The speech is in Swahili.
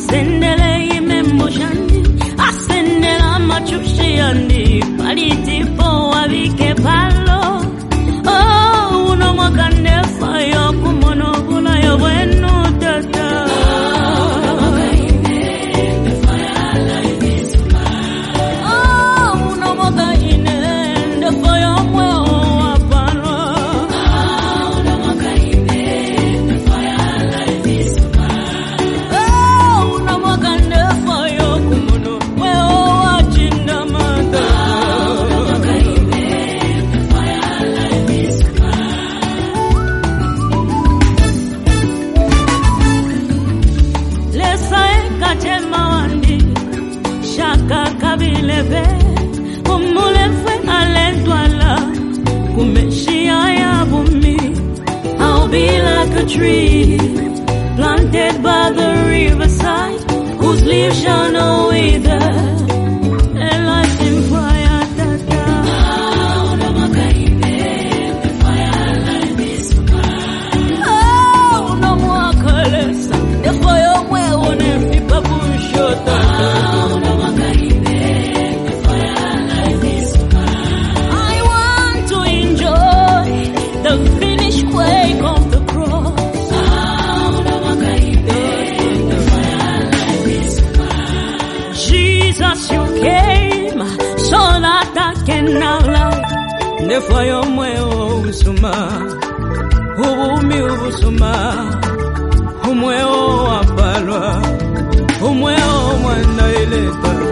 asendele imemboshani asendela machushiani palitipo wabike palo oh uno mwakande fayo kumono kuna yo bueno tata kabilebe umulefwe alendwala kumeshia ya bumi I'll be like a tree planted by the riverside whose leaves shall not wither and life in fire tata oh no more colors the fire where one if people shoot tata Nefayo mweo usuma ubumi ubusuma umweo wapalwa umweo mwana ileta